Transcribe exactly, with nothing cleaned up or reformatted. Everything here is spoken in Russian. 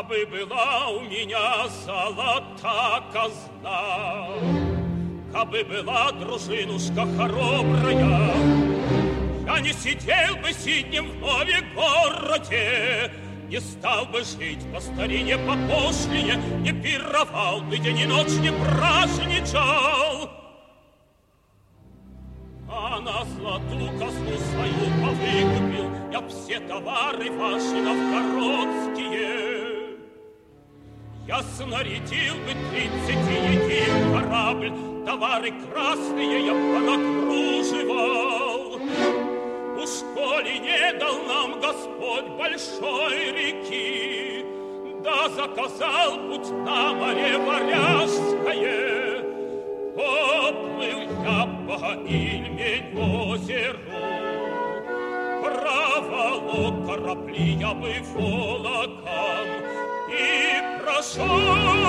Кабы была у меня золота казна, кабы была дружинушка хоробрая, я не сидел бы сиднем в Новегороде, не стал бы жить по старине, по пошлине, не пировал бы день и ночь, не праздничал. А на злату казну свою повыкупил я все товары ваши новгородские. Я снарядил бы тридцать един корабль, товары красные я понагруживал. Уж коли не дал нам Господь большой реки, да заказал путь на море Варяжское, поплыл я по Ильмень озеру, проволок корабли я бы волоком и прошел